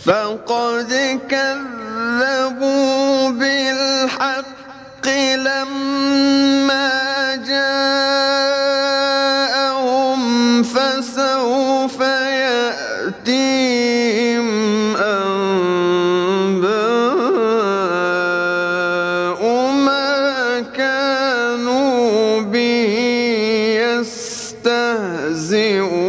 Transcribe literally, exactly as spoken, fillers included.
فقد كذبوا بالحق لما جاءهم فسوف يأتيهم أنباء ما كانوا به يستهزئون.